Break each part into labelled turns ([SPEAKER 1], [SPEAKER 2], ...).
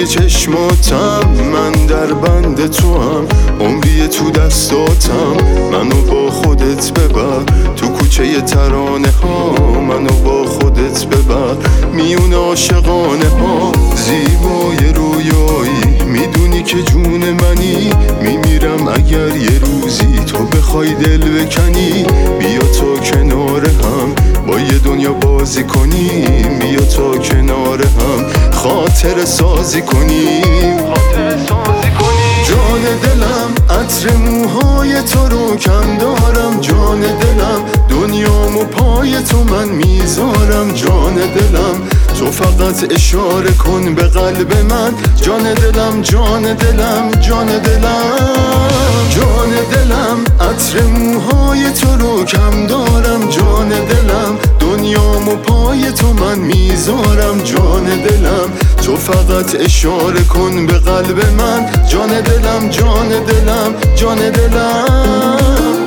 [SPEAKER 1] چشماتم، من در بند تو هم، عمری تو دستاتم. منو با خودت ببر تو کوچه ترانه ها، منو با خودت ببر میون عاشقانه ها. زیبای رویایی میدونی که جون منی، میمیرم اگر یه روزی تو بخوای دل بکنی. بیا تا کنار هم با یه دنیا بازی کنیم، بیا تا کنار هم خاطر سازی کنیم. جان دلم عطر موهای تو رو کم دارم، جان دلم دنیامو پای تو من میذارم. جان دلم تو فقط اشاره کن به قلب من، جان دلم جان دلم جان دلم. جان دلم عطر موهای تو رو کم دارم، جان دلم دنیامو پای تو من میذارم. جان دلم تو فقط اشاره کن به قلب من، جان دلم جان دلم جان دلم.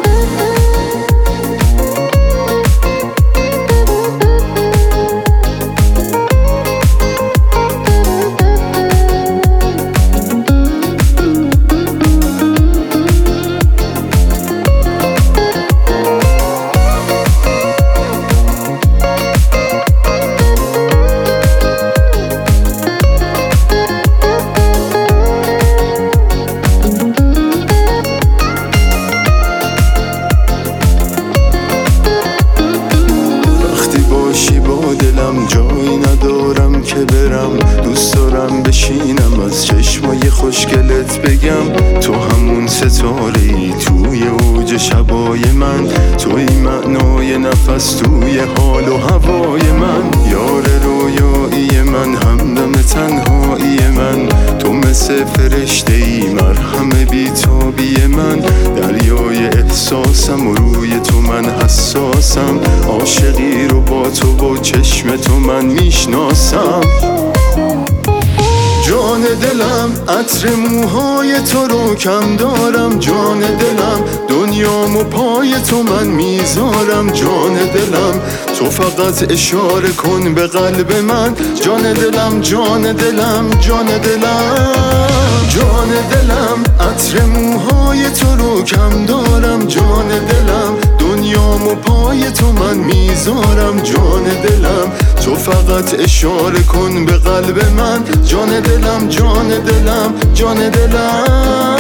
[SPEAKER 1] جایی ندارم که برم، دوست دارم بشینم از چشمای خوشگلت بگم. تو همون ستاره‌ای توی اوج شبای من، توی معنای نفس توی حال و هوای من. یار رویایی من، همدم تنهایی من، تو مثل فرشته‌ای مرهم بی‌تابی من. دریای احساسم و روی تو من حساسم، عاشقی رو با تو و چشم تو من میشناسم. جان دلم عطر موهای تو رو کم دارم، جان دلم دنیامو پای تو من میذارم. جان دلم تو فقط اشاره کن به قلب من، جان دلم جان دلم جان دلم. جان دلم عطر موهای تو رو کم دارم، جان دلم دنیامو پای تو من میذارم. جان دلم تو فقط اشاره کن به قلب من، جان دلم جان دلم جان دلم.